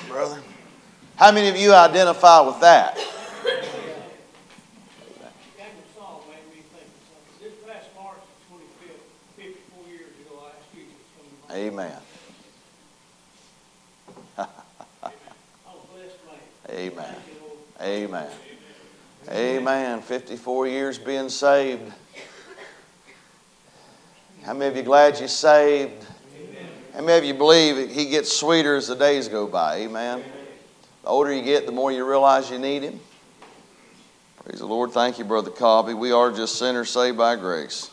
brother. How many of you identify with that? Amen. Amen. Amen. Amen. 54 years being saved. How many of you glad you're saved? How many of you believe He gets sweeter as the days go by? Amen. The older you get, the more you realize you need Him. Praise the Lord. Thank you, Brother Cobby. We are just sinners saved by grace.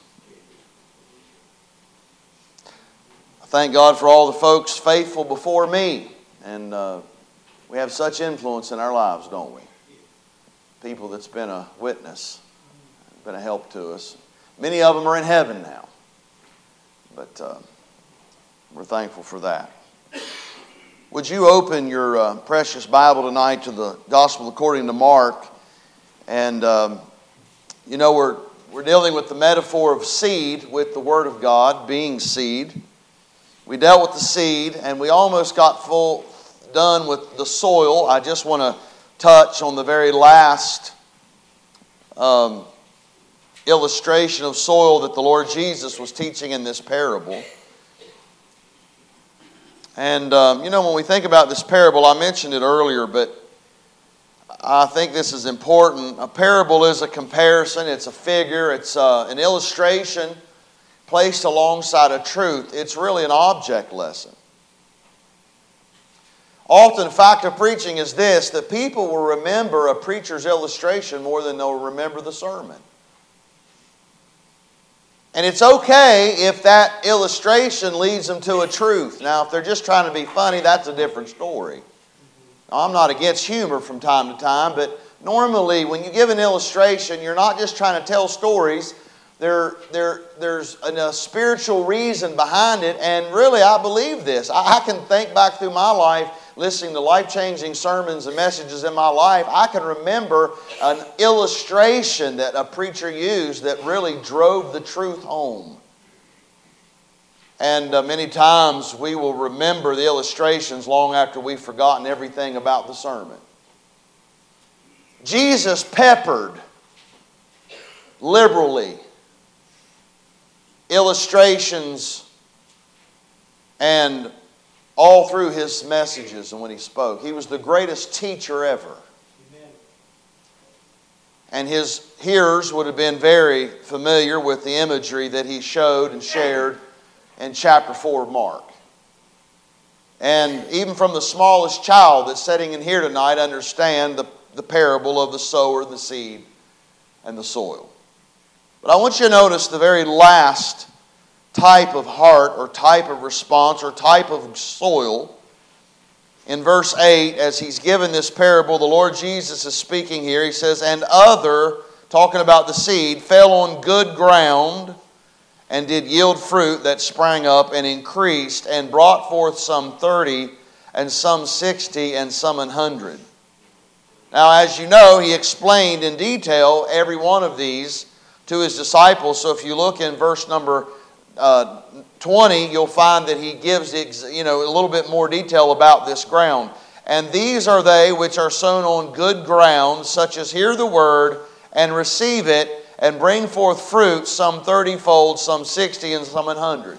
I thank God for all the folks faithful before me. And we have such influence in our lives, don't we? People that's been a witness, been a help to us. Many of them are in heaven now. But we're thankful for that. Would you open your precious Bible tonight to the Gospel according to Mark? And, we're dealing with the metaphor of seed with the Word of God being seed. We dealt with the seed, and we almost got done with the soil. I just want to touch on the very last illustration of soil that the Lord Jesus was teaching in this parable. And, when we think about this parable, I mentioned it earlier, but I think this is important. A parable is a comparison. It's a figure. It's an illustration placed alongside a truth. It's really an object lesson. Often, the fact of preaching is this, that people will remember a preacher's illustration more than they'll remember the sermon. And it's okay if that illustration leads them to a truth. Now, if they're just trying to be funny, that's a different story. Now, I'm not against humor from time to time, but normally when you give an illustration, you're not just trying to tell stories. There's a spiritual reason behind it, and really I believe this. I can think back through my life, listening to life-changing sermons and messages in my life. I can remember an illustration that a preacher used that really drove the truth home. And many times we will remember the illustrations long after we've forgotten everything about the sermon. Jesus peppered liberally illustrations and all through His messages and when He spoke. He was the greatest teacher ever. Amen. And His hearers would have been very familiar with the imagery that He showed and shared in chapter 4 of Mark. And even from the smallest child that's sitting in here tonight understand the parable of the sower, the seed, and the soil. But I want you to notice the very last type of heart or type of response or type of soil. In verse 8, as He's given this parable, the Lord Jesus is speaking here. He says, and other, talking about the seed, fell on good ground and did yield fruit that sprang up and increased and brought forth some 30 and some 60 and some 100. Now, as you know, He explained in detail every one of these to His disciples. So if you look in verse number 20, you'll find that He gives a little bit more detail about this ground. And these are they which are sown on good ground, such as hear the word and receive it and bring forth fruit, some 30-fold, some 60, and some 100.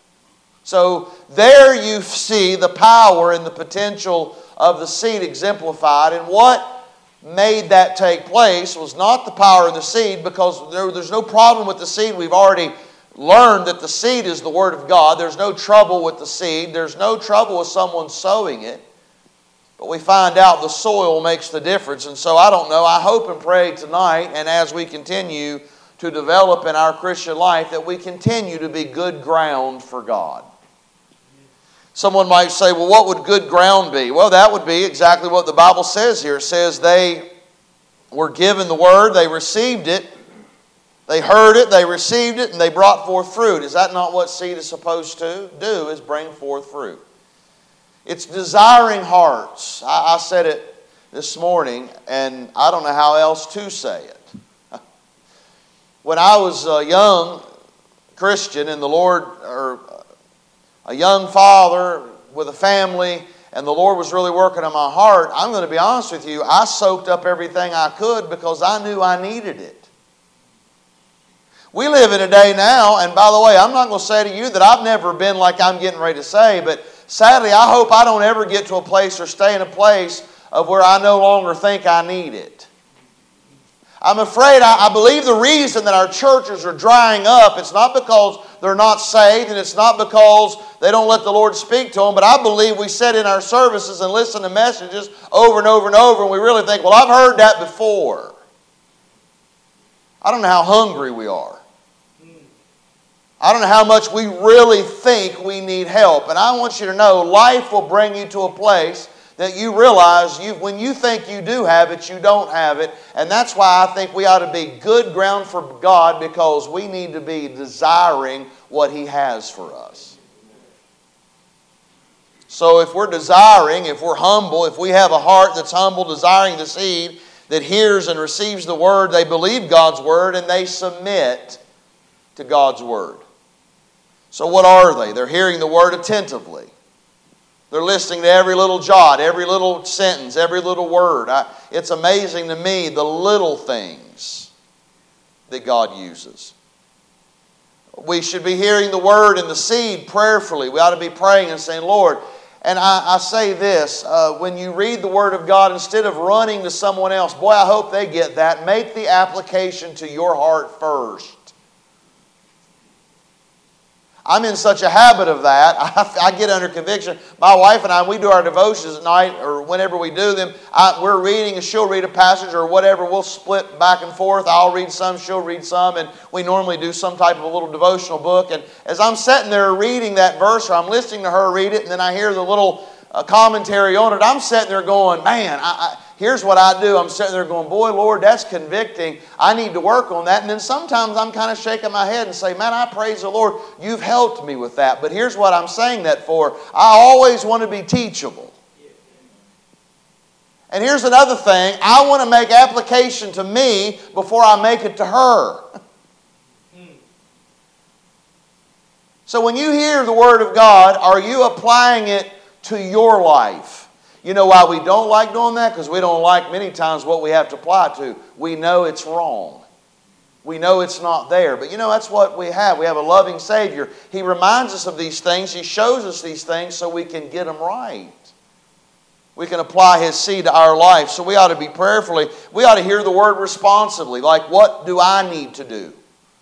So there you see the power and the potential of the seed exemplified. And what made that take place was not the power of the seed, because there's no problem with the seed. We've already learned that the seed is the Word of God. There's no trouble with the seed. There's no trouble with someone sowing it. But we find out the soil makes the difference. And so I don't know, I hope and pray tonight, and as we continue to develop in our Christian life, that we continue to be good ground for God. Someone might say, well, what would good ground be? Well, that would be exactly what the Bible says here. It says they were given the Word, they received it, they heard it, they received it, and they brought forth fruit. Is that not what seed is supposed to do, is bring forth fruit? It's desiring hearts. I said it this morning, and I don't know how else to say it. When I was a young Christian in the Lord, or a young father with a family, and the Lord was really working on my heart, I'm going to be honest with you, I soaked up everything I could because I knew I needed it. We live in a day now, and by the way, I'm not going to say to you that I've never been like I'm getting ready to say, but sadly, I hope I don't ever get to a place or stay in a place of where I no longer think I need it. I'm afraid, I believe the reason that our churches are drying up, it's not because they're not saved, and it's not because they don't let the Lord speak to them, but I believe we sit in our services and listen to messages over and over and over, and we really think, well, I've heard that before. I don't know how hungry we are. I don't know how much we really think we need help. And I want you to know, life will bring you to a place that you realize when you think you do have it, you don't have it. And that's why I think we ought to be good ground for God, because we need to be desiring what He has for us. So if we're desiring, if we're humble, if we have a heart that's humble, desiring the seed that hears and receives the Word, they believe God's Word and they submit to God's Word. So what are they? They're hearing the Word attentively. They're listening to every little jot, every little sentence, every little word. It's amazing to me the little things that God uses. We should be hearing the Word and the seed prayerfully. We ought to be praying and saying, Lord, and I say this, when you read the Word of God, instead of running to someone else, boy, I hope they get that. Make the application to your heart first. I'm in such a habit of that. I get under conviction. My wife and I, we do our devotions at night, or whenever we do them, we're reading and she'll read a passage or whatever. We'll split back and forth. I'll read some, she'll read some, and we normally do some type of a little devotional book. And as I'm sitting there reading that verse, or I'm listening to her read it, and then I hear the little commentary on it, I'm sitting there going, man, here's what I do. I'm sitting there going, boy, Lord, that's convicting. I need to work on that. And then sometimes I'm kind of shaking my head and say, man, I praise the Lord. You've helped me with that. But here's what I'm saying that for. I always want to be teachable. And here's another thing. I want to make application to me before I make it to her. So when you hear the Word of God, are you applying it to your life? You know why we don't like doing that? Because we don't like many times what we have to apply to. We know it's wrong. We know it's not there. But you know, that's what we have. We have a loving Savior. He reminds us of these things. He shows us these things so we can get them right. We can apply His seed to our life. So we ought to be prayerfully. We ought to hear the Word responsibly. Like, what do I need to do?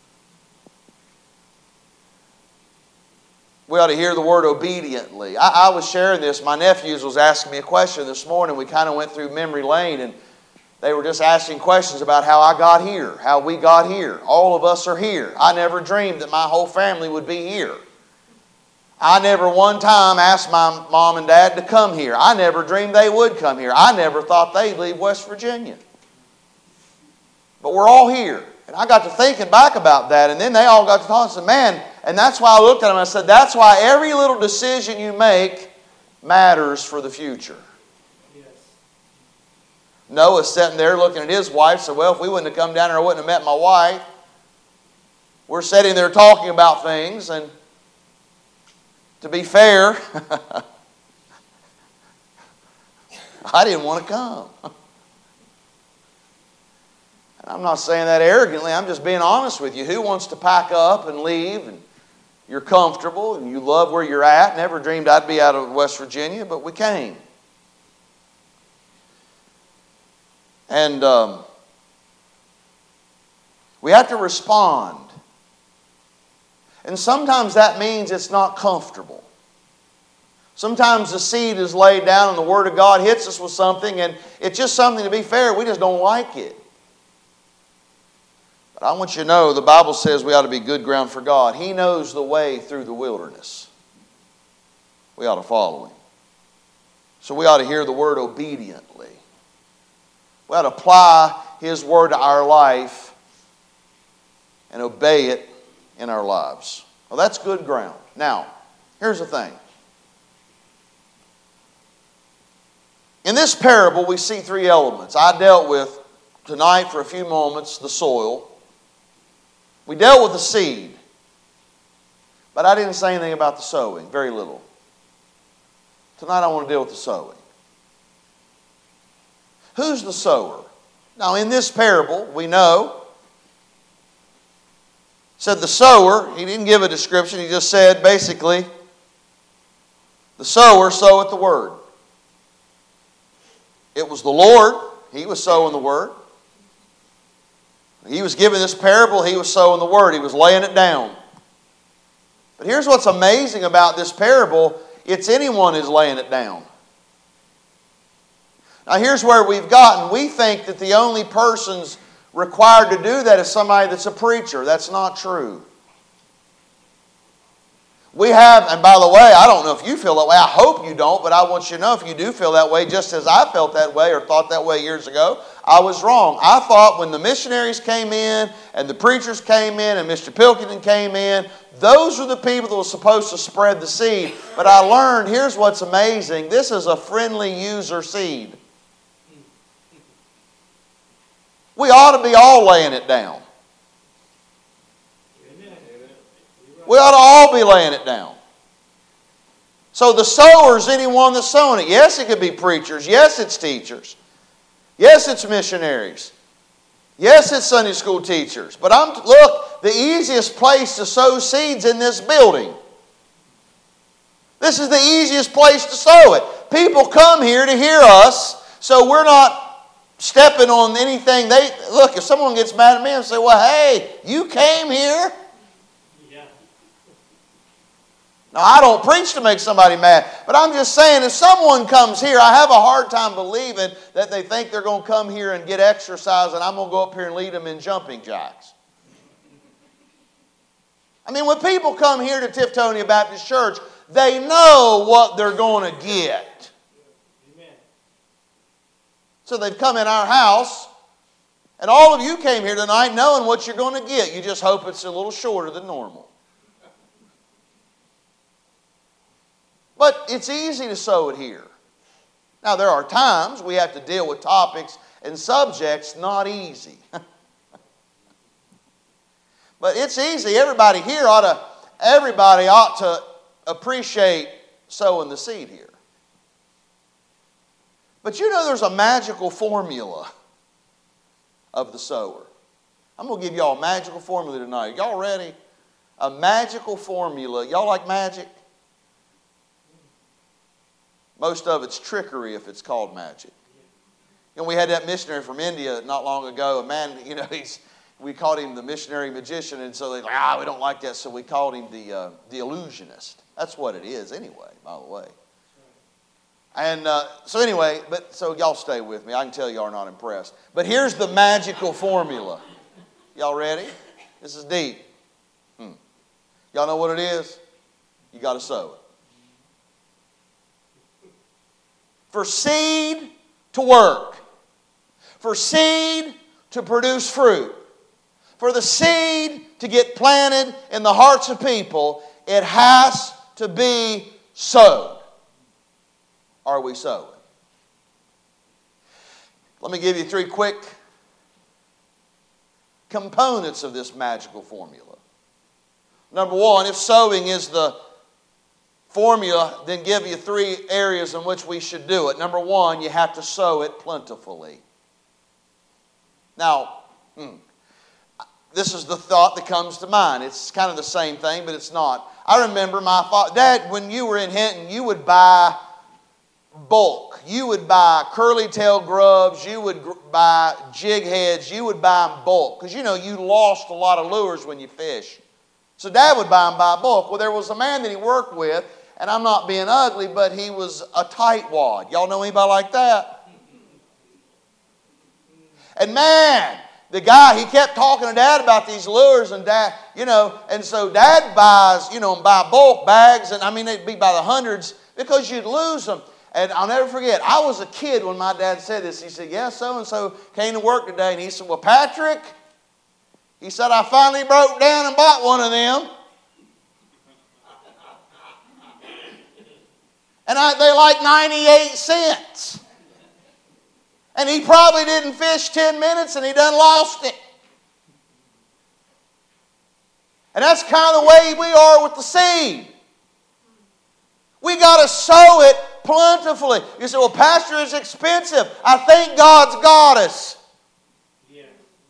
We ought to hear the Word obediently. I was sharing this. My nephews was asking me a question this morning. We kind of went through memory lane, and they were just asking questions about how I got here, how we got here. All of us are here. I never dreamed that my whole family would be here. I never one time asked my mom and dad to come here. I never dreamed they would come here. I never thought they'd leave West Virginia. But we're all here. And I got to thinking back about that, and then they all got to talking and said, man, and that's why I looked at them and I said, that's why every little decision you make matters for the future. Yes. Noah's sitting there looking at his wife, said, well, if we wouldn't have come down here, I wouldn't have met my wife. We're sitting there talking about things, and to be fair, I didn't want to come. I'm not saying that arrogantly. I'm just being honest with you. Who wants to pack up and leave, and you're comfortable and you love where you're at? Never dreamed I'd be out of West Virginia, but we came. And we have to respond. And sometimes that means it's not comfortable. Sometimes the seed is laid down and the Word of God hits us with something, and it's just something, to be fair, we just don't like it. I want you to know the Bible says we ought to be good ground for God. He knows the way through the wilderness. We ought to follow Him. So we ought to hear the Word obediently. We ought to apply His Word to our life and obey it in our lives. Well, that's good ground. Now, here's the thing. In this parable, we see three elements. I dealt with tonight for a few moments the soil. We dealt with the seed, but I didn't say anything about the sowing, very little. Tonight I want to deal with the sowing. Who's the sower? Now in this parable, we know, said the sower, he didn't give a description, he just said basically, the sower soweth the word. It was the Lord, he was sowing the word. He was giving this parable, he was sowing the word, he was laying it down. But here's what's amazing about this parable, it's anyone who's laying it down. Now here's where we've gotten. We think that the only person's required to do that is somebody that's a preacher. That's not true. We have, and by the way, I don't know if you feel that way. I hope you don't, but I want you to know if you do feel that way, just as I felt that way or thought that way years ago, I was wrong. I thought when the missionaries came in and the preachers came in and Mr. Pilkington came in, those were the people that were supposed to spread the seed. But I learned, here's what's amazing. This is a friendly user seed. We ought to be all laying it down. We ought to all be laying it down. So the sower is anyone that's sowing it. Yes, it could be preachers. Yes, it's teachers. Yes, it's missionaries. Yes, it's Sunday school teachers. But look, the easiest place to sow seeds in this building. This is the easiest place to sow it. People come here to hear us, so we're not stepping on anything. Look, if someone gets mad at me and say, well, hey, you came here. Yeah. Now, I don't preach to make somebody mad, but I'm just saying if someone comes here, I have a hard time believing that they think they're going to come here and get exercise and I'm going to go up here and lead them in jumping jacks. I mean, when people come here to Tiftonia Baptist Church, they know what they're going to get. So they've come in our house, and all of you came here tonight knowing what you're going to get. You just hope it's a little shorter than normal. But it's easy to sow it here. Now, there are times we have to deal with topics and subjects not easy. But it's easy. Everybody ought to appreciate sowing the seed here. But you know there's a magical formula of the sower. I'm going to give y'all a magical formula tonight. Y'all ready? A magical formula. Y'all like magic? Most of it's trickery if it's called magic. And we had that missionary from India not long ago. A man, we called him the missionary magician, and so they we don't like that, so we called him the illusionist. That's what it is anyway, by the way. And so y'all stay with me. I can tell y'all are not impressed. But here's the magical formula. Y'all ready? This is deep. Y'all know what it is? You got to sow it. For seed to work. For seed to produce fruit. For the seed to get planted in the hearts of people, it has to be sowed. Are we sowing? Let me give you 3 quick components of this magical formula. Number 1, if sowing is the formula, then give you 3 areas in which we should do it. Number 1, you have to sow it plentifully. Now, this is the thought that comes to mind. It's kind of the same thing, but it's not. I remember my father, Dad, when you were in Hinton, you would buy bulk. You would buy curly tail grubs. You would buy jig heads. You would buy them bulk. Because you lost a lot of lures when you fish. So Dad would buy them by bulk. Well, there was a man that he worked with, and I'm not being ugly, but he was a tightwad. Y'all know anybody like that? And man, the guy, he kept talking to Dad about these lures, and Dad, and so Dad buys, buy bulk bags, and they'd be by the hundreds because you'd lose them. And I'll never forget, I was a kid when my dad said this. He said, yeah, so-and-so came to work today. And he said, well, Patrick, he said, I finally broke down and bought one of them. And they like 98 cents. And he probably didn't fish 10 minutes and he done lost it. And that's kind of the way we are with the seed. We got to sow it plentifully. You say, well, Pastor, it's expensive. I think God's got us. Yeah.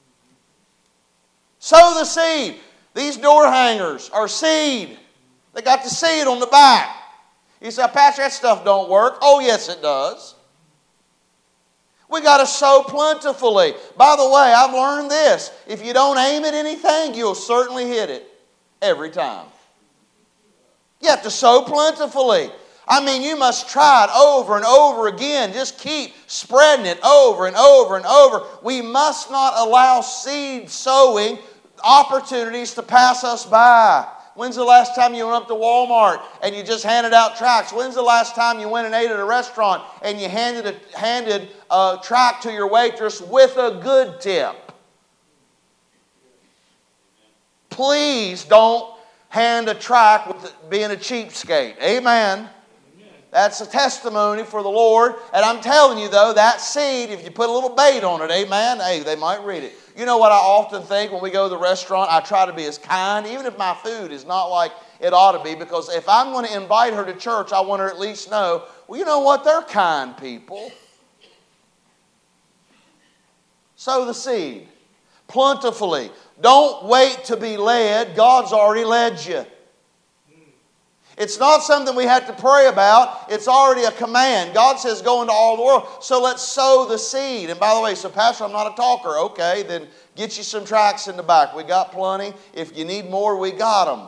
Sow the seed. These door hangers are seed. They got the seed on the back. You say, Pastor, that stuff don't work. Oh, yes, it does. We got to sow plentifully. By the way, I've learned this. If you don't aim at anything, you'll certainly hit it every time. You have to sow plentifully. I mean, you must try it over and over again. Just keep spreading it over and over and over. We must not allow seed sowing opportunities to pass us by. When's the last time you went up to Walmart and you just handed out tracts? When's the last time you went and ate at a restaurant and you handed a tract to your waitress with a good tip? Please don't hand a tract with being a cheapskate. Amen. That's a testimony for the Lord. And I'm telling you, though, that seed, if you put a little bait on it, amen, hey, they might read it. You know what I often think when we go to the restaurant? I try to be as kind, even if my food is not like it ought to be, because if I'm going to invite her to church, I want her to at least know, well, you know what? They're kind people. Sow the seed plentifully. Don't wait to be led. God's already led you. It's not something we have to pray about. It's already a command. God says go into all the world. So let's sow the seed. And by the way, so Pastor, I'm not a talker. Okay, then get you some tracts in the back. We got plenty. If you need more, we got them.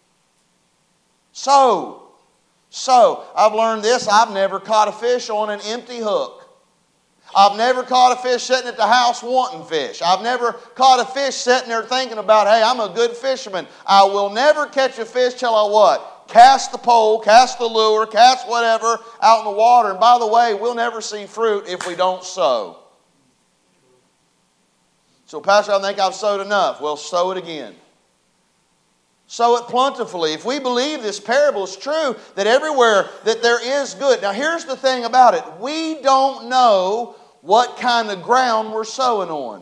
Sow. I've learned this. I've never caught a fish on an empty hook. I've never caught a fish sitting at the house wanting fish. I've never caught a fish sitting there thinking about, hey, I'm a good fisherman. I will never catch a fish till I what? Cast the pole, cast the lure, cast whatever out in the water. And by the way, we'll never see fruit if we don't sow. So, Pastor, I think I've sowed enough. Well, sow it again. Sow it plentifully. If we believe this parable is true, that everywhere that there is good. Now, here's the thing about it. We don't know what kind of ground we're sowing on.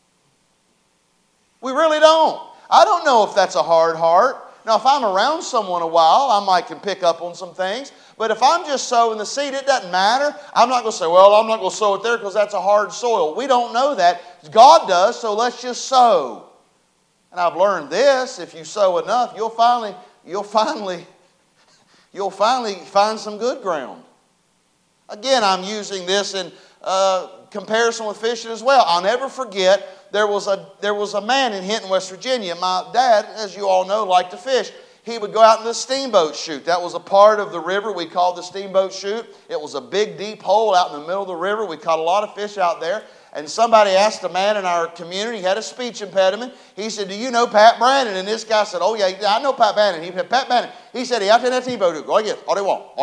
We really don't. I don't know if that's a hard heart. Now, if I'm around someone a while, I might can pick up on some things. But if I'm just sowing the seed, it doesn't matter. I'm not going to say, well, I'm not going to sow it there because that's a hard soil. We don't know that. God does, so let's just sow. And I've learned this: if you sow enough, you'll finally find some good ground. Again, I'm using this in comparison with fishing as well. I'll never forget. There was a man in Hinton, West Virginia. My dad, as you all know, liked to fish. He would go out in the steamboat chute. That was a part of the river we called the steamboat chute. It was a big, deep hole out in the middle of the river. We caught a lot of fish out there. And somebody asked a man in our community, he had a speech impediment. He said, do you know Pat Brandon? And this guy said, oh, yeah, I know Pat Brandon. He said, Pat Brandon. He said, he out in that steamboat. Go again. All they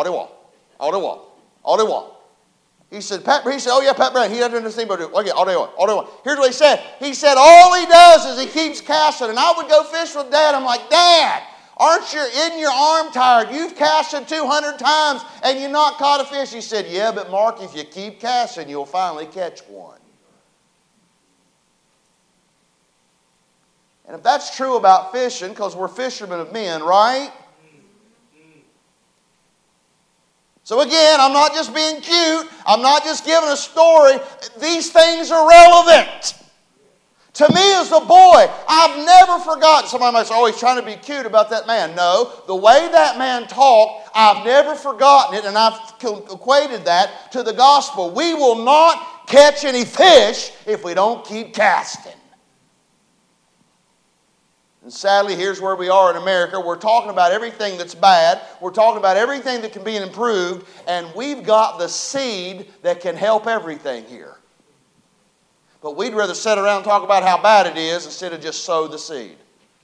want. He said, oh yeah, Pat Brandon, he doesn't understand about it. Okay, all day long. Here's what he said. He said, all he does is he keeps casting. And I would go fish with Dad. I'm like, Dad, aren't you in your arm tired? You've casted 200 times and you've not caught a fish. He said, yeah, but Mark, if you keep casting, you'll finally catch one. And if that's true about fishing, because we're fishermen of men, right? So again, I'm not just being cute. I'm not just giving a story. These things are relevant. To me as a boy, I've never forgotten. Somebody might say, oh, he's trying to be cute about that man. No, the way that man talked, I've never forgotten it, and I've equated that to the gospel. We will not catch any fish if we don't keep casting. And sadly, here's where we are in America. We're talking about everything that's bad. We're talking about everything that can be improved. And we've got the seed that can help everything here. But we'd rather sit around and talk about how bad it is instead of just sow the seed.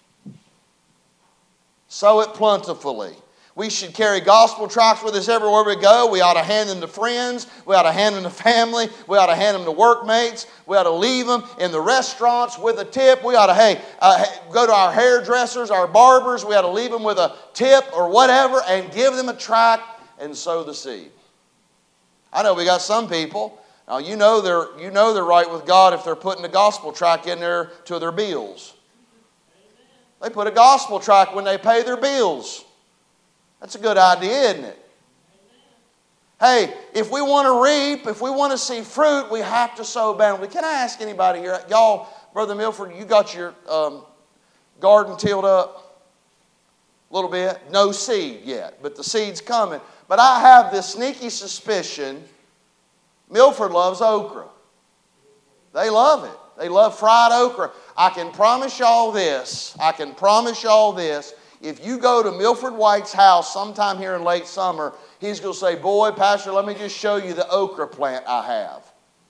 Sow it plentifully. We should carry gospel tracts with us everywhere we go. We ought to hand them to friends. We ought to hand them to family. We ought to hand them to workmates. We ought to leave them in the restaurants with a tip. We ought to, go to our hairdressers, our barbers. We ought to leave them with a tip or whatever and give them a tract and sow the seed. I know we got some people. Now, you know they're right with God if they're putting a gospel tract in there to their bills. They put a gospel tract when they pay their bills. That's a good idea, isn't it? Hey, if we want to reap, if we want to see fruit, we have to sow bountifully. Can I ask anybody here, y'all, Brother Milford, you got your garden tilled up a little bit? No seed yet, but the seed's coming. But I have this sneaky suspicion Milford loves okra. They love it. They love fried okra. I can promise y'all this. If you go to Milford White's house sometime here in late summer, he's going to say, boy, Pastor, let me just show you the okra plant I have.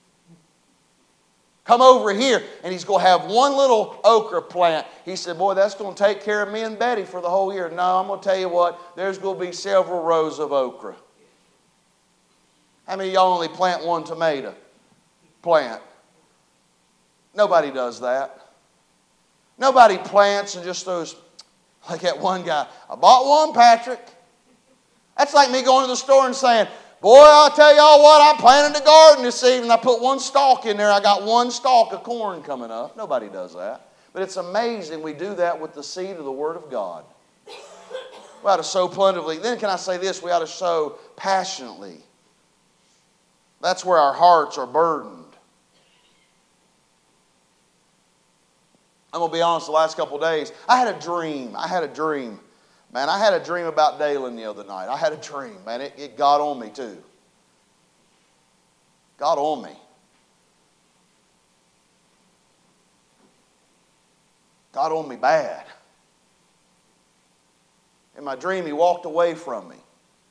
Come over here. And he's going to have one little okra plant. He said, boy, that's going to take care of me and Betty for the whole year. No, I'm going to tell you what, there's going to be several rows of okra. How many of y'all only plant one tomato plant? Nobody does that. Nobody plants and just throws, like that one guy, I bought one, Patrick. That's like me going to the store and saying, boy, I'll tell y'all what, I planted a garden this evening. I put one stalk in there. I got one stalk of corn coming up. Nobody does that. But it's amazing we do that with the seed of the Word of God. We ought to sow plentifully. Then can I say this? We ought to sow passionately. That's where our hearts are burdened. I'm going to be honest, the last couple of days, I had a dream. Man, I had a dream about Dalen the other night. I had a dream, man. It got on me too. Got on me. Got on me bad. In my dream, he walked away from me.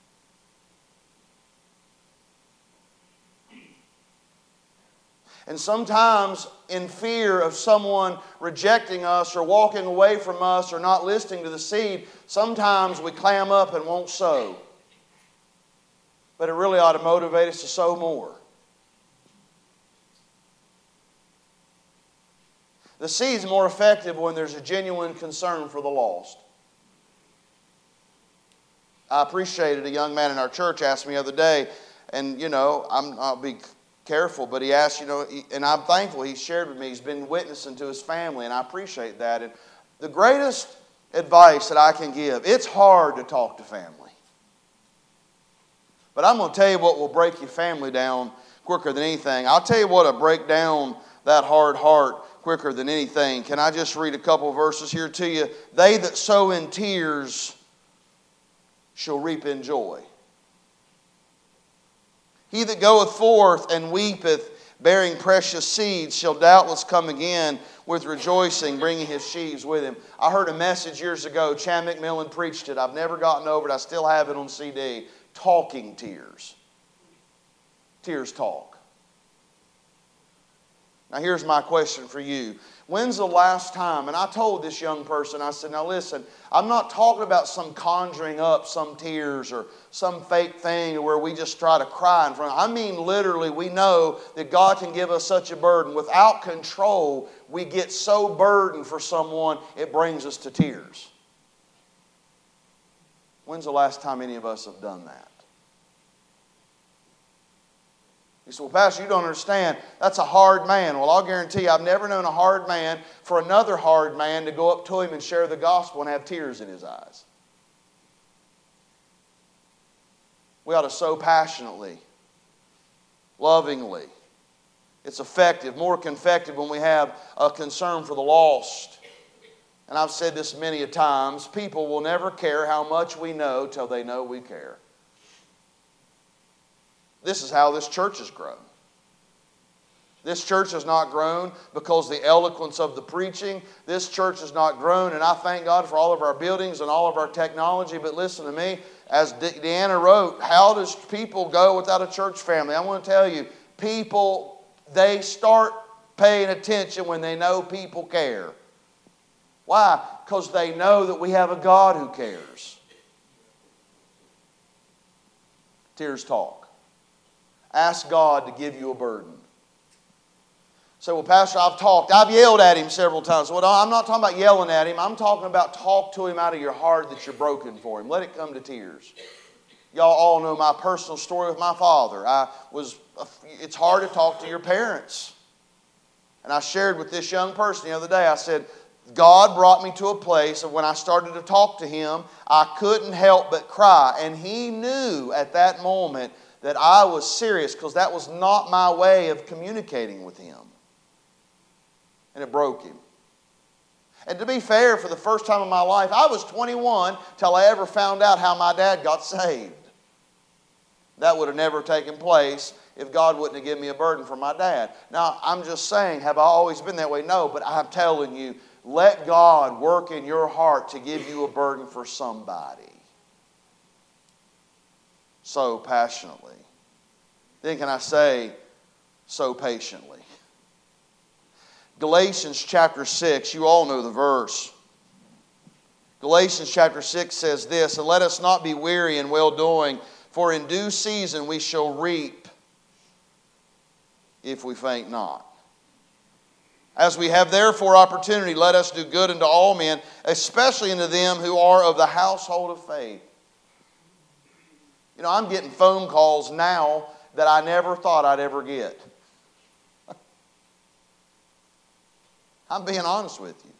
And sometimes in fear of someone rejecting us or walking away from us or not listening to the seed, sometimes we clam up and won't sow. But it really ought to motivate us to sow more. The seed's more effective when there's a genuine concern for the lost. I appreciated a young man in our church asked me the other day, and I'll be careful, but he asked, and I'm thankful he shared with me, he's been witnessing to his family, and I appreciate that. And the greatest advice that I can give, it's hard to talk to family. But I'm going to tell you what will break your family down quicker than anything. I'll tell you what will break down that hard heart quicker than anything. Can I just read a couple of verses here to you? They that sow in tears shall reap in joy. He that goeth forth and weepeth, bearing precious seeds, shall doubtless come again with rejoicing, bringing his sheaves with him. I heard a message years ago. Chad McMillan preached it. I've never gotten over it. I still have it on CD. Talking tears. Tears talk. Now here's my question for you. When's the last time, and I told this young person, I said, now listen, I'm not talking about some conjuring up some tears or some fake thing where we just try to cry in front of. I mean literally, we know that God can give us such a burden. Without control, we get so burdened for someone, it brings us to tears. When's the last time any of us have done that? He said, well, Pastor, you don't understand. That's a hard man. Well, I'll guarantee you, I've never known a hard man for another hard man to go up to him and share the gospel and have tears in his eyes. We ought to sow passionately, lovingly. It's effective, more effective when we have a concern for the lost. And I've said this many a times, people will never care how much we know till they know we care. This is how this church has grown. This church has not grown because of the eloquence of the preaching. This church has not grown, and I thank God for all of our buildings and all of our technology. But listen to me, as Deanna wrote, how does people go without a church family? I want to tell you, people, they start paying attention when they know people care. Why? Because they know that we have a God who cares. Tears talk. Ask God to give you a burden. Say, well, Pastor, I've yelled at him several times. Well, I'm not talking about yelling at him. I'm talking about talk to him out of your heart that you're broken for him. Let it come to tears. Y'all all know my personal story with my father. It's hard to talk to your parents. And I shared with this young person the other day, I said, God brought me to a place of when I started to talk to him, I couldn't help but cry. And he knew at that moment that I was serious, because that was not my way of communicating with him. And it broke him. And to be fair, for the first time in my life, I was 21 till I ever found out how my dad got saved. That would have never taken place if God wouldn't have given me a burden for my dad. Now, I'm just saying, have I always been that way? No, but I'm telling you, let God work in your heart to give you a burden for somebody. So passionately. Then can I say, so patiently. Galatians chapter 6, you all know the verse. Galatians chapter 6 says this, "And let us not be weary in well-doing, for in due season we shall reap if we faint not. As we have therefore opportunity, let us do good unto all men, especially unto them who are of the household of faith." You know, I'm getting phone calls now that I never thought I'd ever get. I'm being honest with you.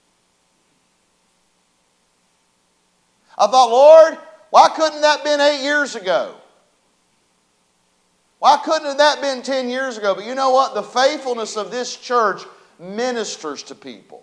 I thought, Lord, why couldn't that have been 8 years ago? Why couldn't that have been 10 years ago? But you know what? The faithfulness of this church ministers to people.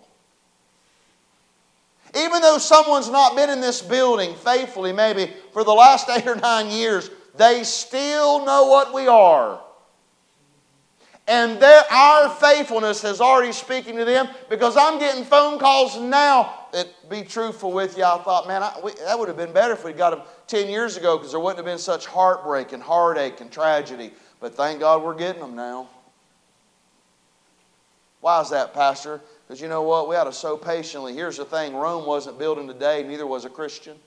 Even though someone's not been in this building faithfully maybe for the last 8 or 9 years, they still know what we are. And our faithfulness is already speaking to them, because I'm getting phone calls now. To be truthful with you, I thought, man, that would have been better if we'd got them 10 years ago, because there wouldn't have been such heartbreak and heartache and tragedy. But thank God we're getting them now. Why is that, Pastor? Because you know what? We ought to sow patiently. Here's the thing. Rome wasn't built in a day. Neither was a Christian.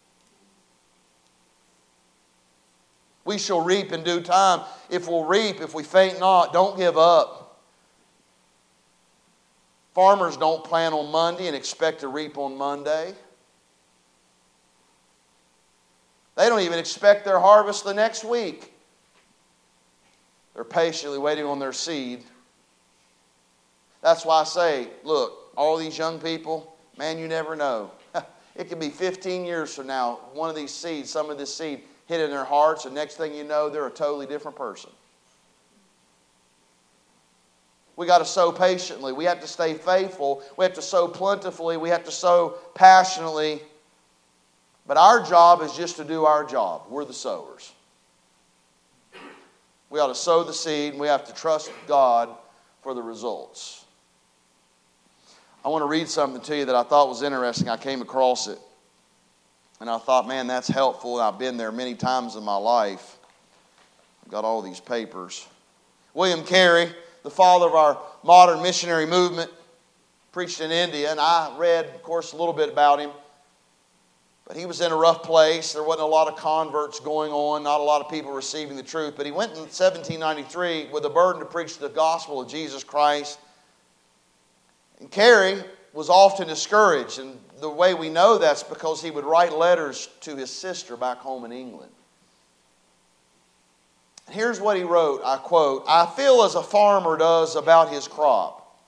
We shall reap in due time. If we'll reap, if we faint not, don't give up. Farmers don't plant on Monday and expect to reap on Monday. They don't even expect their harvest the next week. They're patiently waiting on their seed. That's why I say, look, all these young people, man, you never know. It could be 15 years from now, one of these seeds, some of this seed, hit in their hearts, and next thing you know, they're a totally different person. We got to sow patiently. We have to stay faithful. We have to sow plentifully. We have to sow passionately. But our job is just to do our job. We're the sowers. We ought to sow the seed, and we have to trust God for the results. I want to read something to you that I thought was interesting. I came across it. And I thought, man, that's helpful. I've been there many times in my life. I've got all these papers. William Carey, the father of our modern missionary movement, preached in India. And I read, of course, a little bit about him. But he was in a rough place. There wasn't a lot of converts going on. Not a lot of people receiving the truth. But he went in 1793 with a burden to preach the gospel of Jesus Christ. And Carey was often discouraged, and the way we know that's because he would write letters to his sister back home in England. Here's what he wrote, I quote, "I feel as a farmer does about his crop.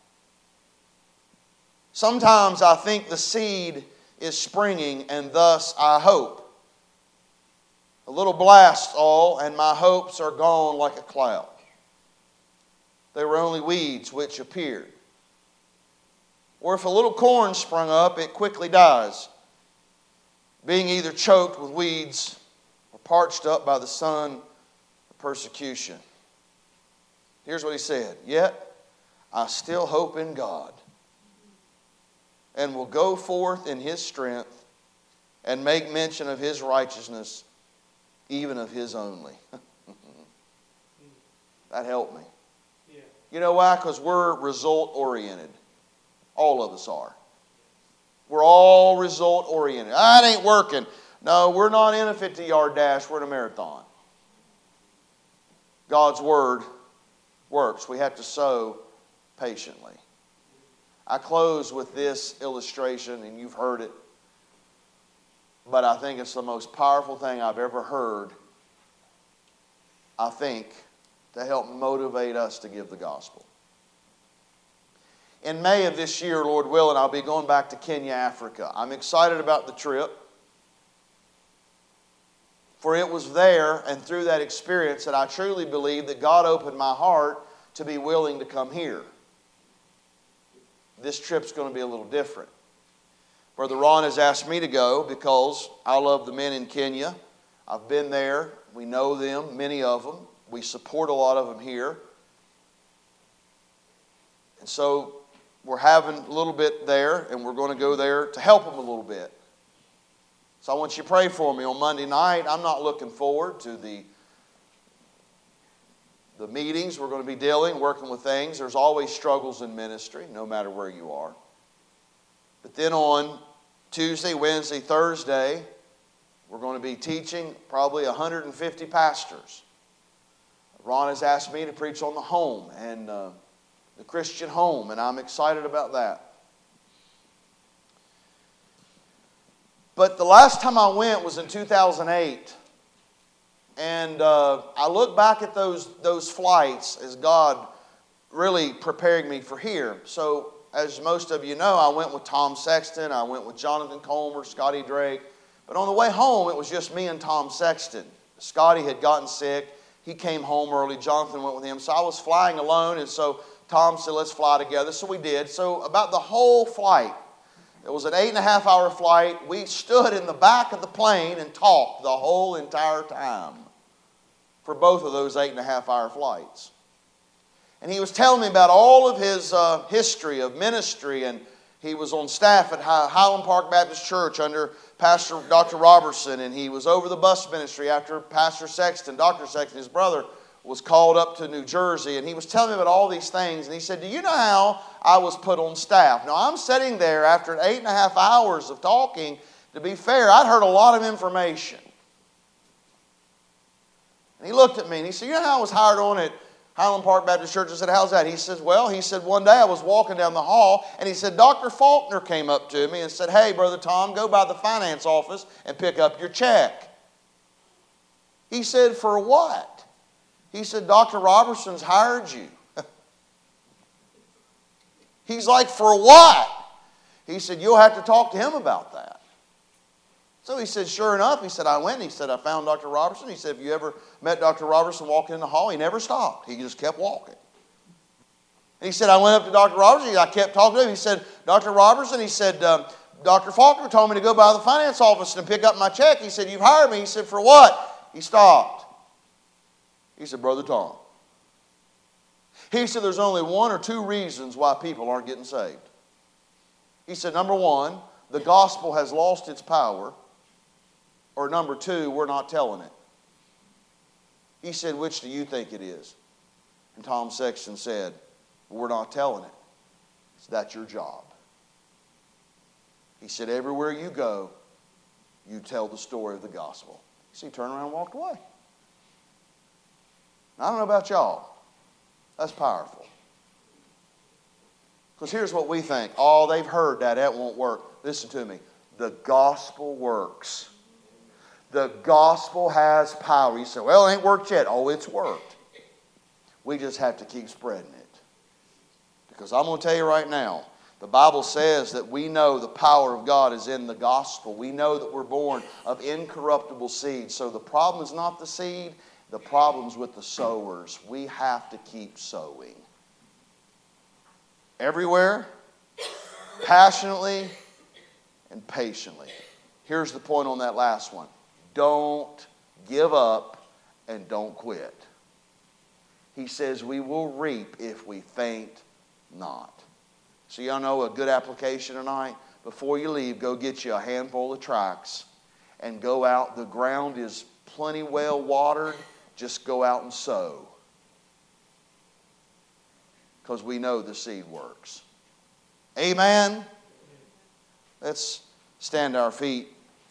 Sometimes I think the seed is springing, and thus I hope. A little blast all, and my hopes are gone like a cloud. They were only weeds which appeared. Or if a little corn sprung up, it quickly dies, being either choked with weeds or parched up by the sun of persecution." Here's what he said, "Yet I still hope in God, and will go forth in His strength, and make mention of His righteousness, even of His only." That helped me. Yeah. You know why? Because we're result-oriented. All of us are. We're all result-oriented. It ain't working. No, we're not in a 50-yard dash. We're in a marathon. God's Word works. We have to sow patiently. I close with this illustration, and you've heard it. But I think it's the most powerful thing I've ever heard, I think, to help motivate us to give the gospel. In May of this year, Lord willing, I'll be going back to Kenya, Africa. I'm excited about the trip. For it was there and through that experience that I truly believe that God opened my heart to be willing to come here. This trip's going to be a little different. Brother Ron has asked me to go because I love the men in Kenya. I've been there. We know them, many of them. We support a lot of them here. And so we're having a little bit there, and we're going to go there to help them a little bit. So I want you to pray for me on Monday night. I'm not looking forward to the meetings we're going to be working with things. There's always struggles in ministry, no matter where you are. But then on Tuesday, Wednesday, Thursday, we're going to be teaching probably 150 pastors. Ron has asked me to preach on the home and the Christian home, and I'm excited about that. But the last time I went was in 2008. And I look back at those flights as God really preparing me for here. So, as most of you know, I went with Tom Sexton. I went with Jonathan Colmer, Scotty Drake. But on the way home, it was just me and Tom Sexton. Scotty had gotten sick. He came home early. Jonathan went with him. So I was flying alone. And so Tom said, let's fly together. So we did. So about the whole flight, it was an 8.5-hour flight. We stood in the back of the plane and talked the whole entire time for both of those 8.5-hour flights. And he was telling me about all of his history of ministry, and he was on staff at Highland Park Baptist Church under Pastor Dr. Robertson, and he was over the bus ministry after Pastor Sexton, Dr. Sexton, his brother, was called up to New Jersey, and he was telling me about all these things, and he said, do you know how I was put on staff? Now, I'm sitting there after 8.5 hours of talking. To be fair, I'd heard a lot of information. And he looked at me, and he said, you know how I was hired on at Highland Park Baptist Church? I said, how's that? He says, well, one day I was walking down the hall, and he said, Dr. Faulkner came up to me and said, hey, Brother Tom, go by the finance office and pick up your check. He said, for what? He said, Dr. Robertson's hired you. He's like, for what? He said, you'll have to talk to him about that. So he said, sure enough, he said, I went. He said, I found Dr. Robertson. He said, have you ever met Dr. Robertson walking in the hall? He never stopped. He just kept walking. And he said, I went up to Dr. Robertson. I kept talking to him. He said, Dr. Robertson, he said, Dr. Faulkner told me to go by the finance office and pick up my check. He said, you've hired me. He said, for what? He stopped. He said, Brother Tom. He said, there's only one or two reasons why people aren't getting saved. He said, number one, the gospel has lost its power. Or number two, we're not telling it. He said, which do you think it is? And Tom Sexton said, we're not telling it. So that's your job. He said, everywhere you go, you tell the story of the gospel. So he turned around and walked away. I don't know about y'all. That's powerful. Because here's what we think. Oh, they've heard that. That won't work. Listen to me. The gospel works. The gospel has power. You say, well, it ain't worked yet. Oh, it's worked. We just have to keep spreading it. Because I'm going to tell you right now, the Bible says that we know the power of God is in the gospel. We know that we're born of incorruptible seed. So the problem is not the seed. The problem's with the sowers. We have to keep sowing. Everywhere, passionately and patiently. Here's the point on that last one. Don't give up and don't quit. He says we will reap if we faint not. So y'all know a good application tonight? Before you leave, go get you a handful of tracts and go out. The ground is plenty well watered. Just go out and sow. Because we know the seed works. Amen? Let's stand to our feet.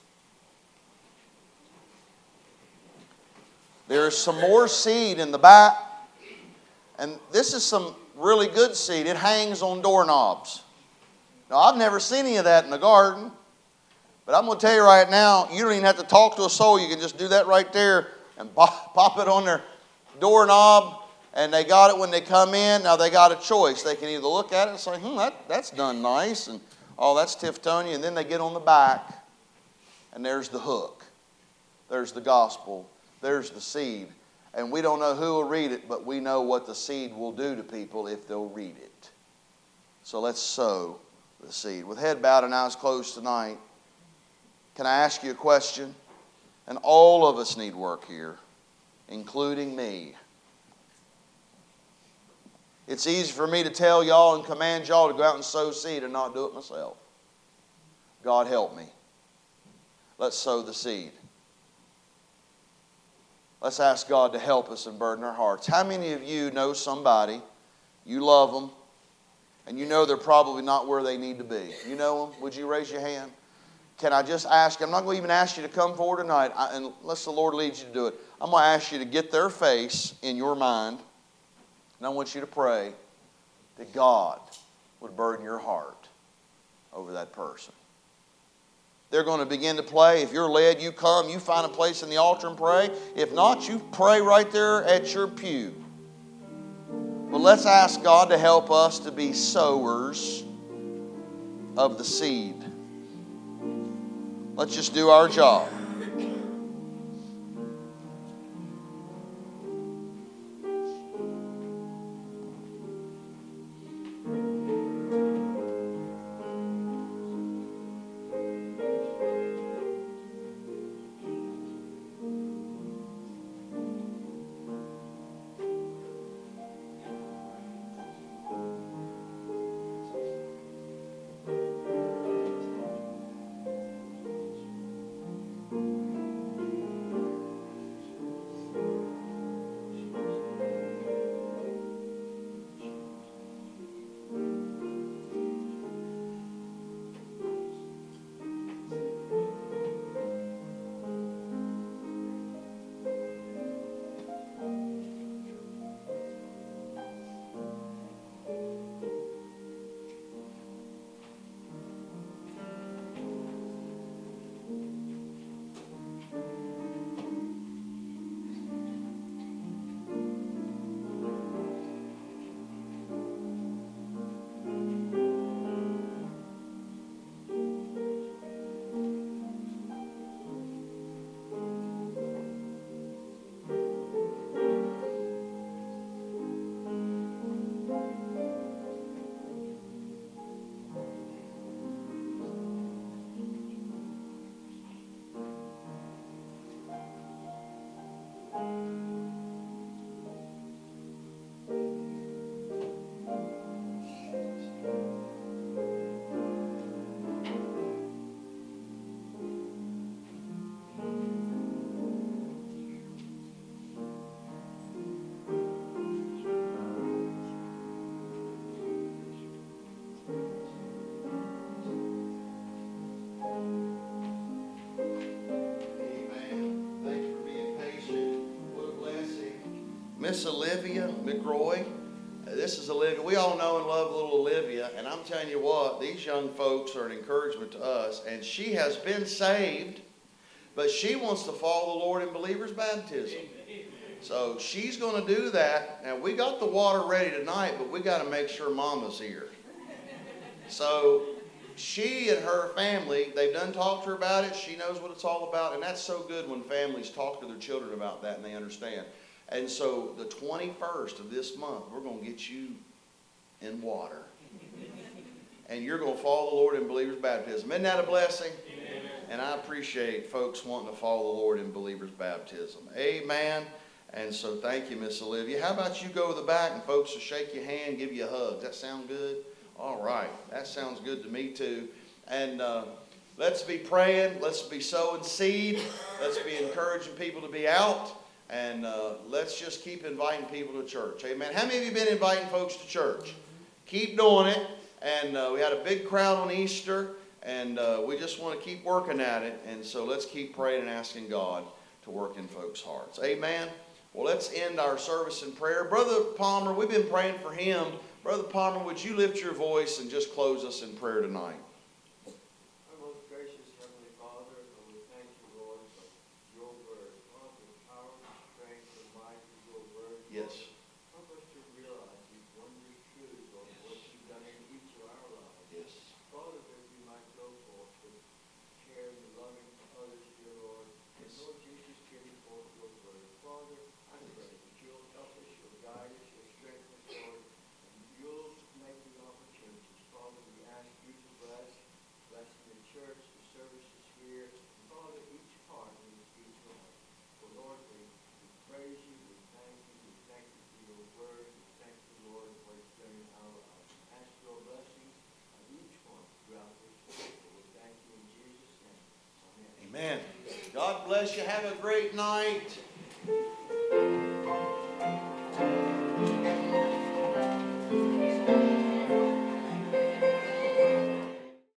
There is some more seed in the back. And this is some really good seed. It hangs on doorknobs. Now, I've never seen any of that in the garden. But I'm going to tell you right now, you don't even have to talk to a soul. You can just do that right there and pop it on their doorknob. And they got it when they come in. Now, they got a choice. They can either look at it and say, that's done nice. And, oh, that's Tiftonia. And then they get on the back, and there's the hook. there's the gospel, there's the seed. And we don't know who will read it, but we know what the seed will do to people if they'll read it. So let's sow the seed. With head bowed and eyes closed tonight, can I ask you a question? And all of us need work here, including me. It's easy for me to tell y'all and command y'all to go out and sow seed and not do it myself. God help me. Let's sow the seed. Let's ask God to help us and burden our hearts. How many of you know somebody, you love them, and you know they're probably not where they need to be? You know them? Would you raise your hand? Can I just ask you, I'm not going to even ask you to come forward tonight, unless the Lord leads you to do it. I'm going to ask you to get their face in your mind, and I want you to pray that God would burden your heart over that person. They're going to begin to play. If you're led, you come, you find a place in the altar and pray. If not, you pray right there at your pew. But let's ask God to help us to be sowers of the seed. Let's just do our job. Miss Olivia McRoy. This is Olivia. We all know and love little Olivia, and I'm telling you what, these young folks are an encouragement to us, and she has been saved, but she wants to follow the Lord in believer's baptism. So she's going to do that. Now, we got the water ready tonight, but we got to make sure Mama's here. So she and her family, they've done talked to her about it. She knows what it's all about, and that's so good when families talk to their children about that and they understand. And so the 21st of this month, we're going to get you in water. And you're going to follow the Lord in believer's baptism. Isn't that a blessing? Amen. And I appreciate folks wanting to follow the Lord in believer's baptism. Amen. And so thank you, Miss Olivia. How about you go to the back and folks will shake your hand, give you a hug. Does that sound good? All right. That sounds good to me too. And let's be praying. Let's be sowing seed. Let's be encouraging people to be out. And let's just keep inviting people to church. Amen. How many of you been inviting folks to church? Keep doing it. And we had a big crowd on Easter. And we just want to keep working at it. And so let's keep praying and asking God to work in folks' hearts. Amen. Well, let's end our service in prayer. Brother Palmer, we've been praying for him. Brother Palmer, would you lift your voice and just close us in prayer tonight? Yes. Help us to realize these wondrous truths of what you've done in each of our lives. Yes. Father, that we might go forth and share the loving to others, dear Lord. Yes. Lord Jesus, bless you. Have a great night.